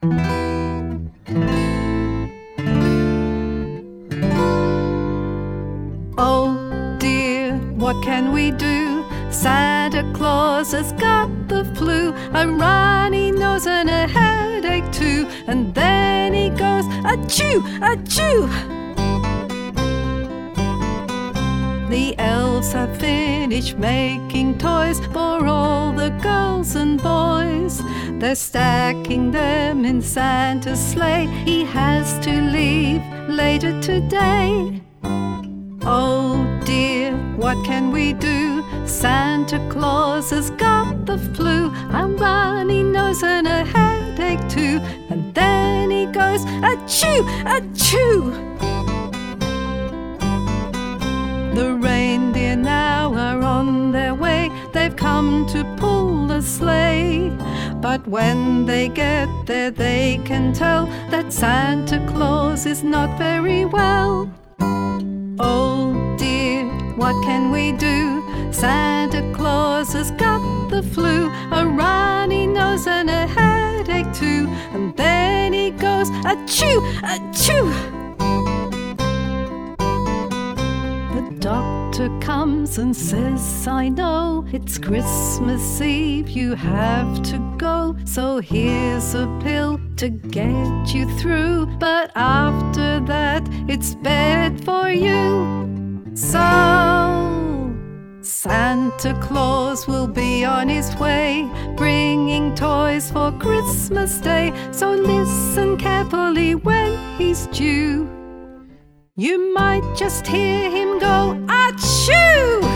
Oh dear, what can we do? Santa Claus has got the flu, a runny nose and a headache too, and then he goes achoo, achoo. The elves have finished making toys for all the girls and boys. They're stacking them in Santa's sleigh. He has to leave later today. Oh dear, what can we do? Santa Claus has got the flu, a runny nose and a headache too, and then he goes achoo, achoo. The reindeer now are on their way. They've come to pull the sleigh. But when they get there, they can tell that Santa Claus is not very well. Oh dear, what can we do? Santa Claus has got the flu, a runny nose and a headache too, and then he goes achoo, achoo. The doctor comes and says, I know it's Christmas Eve, you have to go, so here's a pill to get you through, but after that it's bed for you. So Santa Claus will be on his way, bringing toys for Christmas Day, so listen carefully when he's due. You might just hear him go achoo!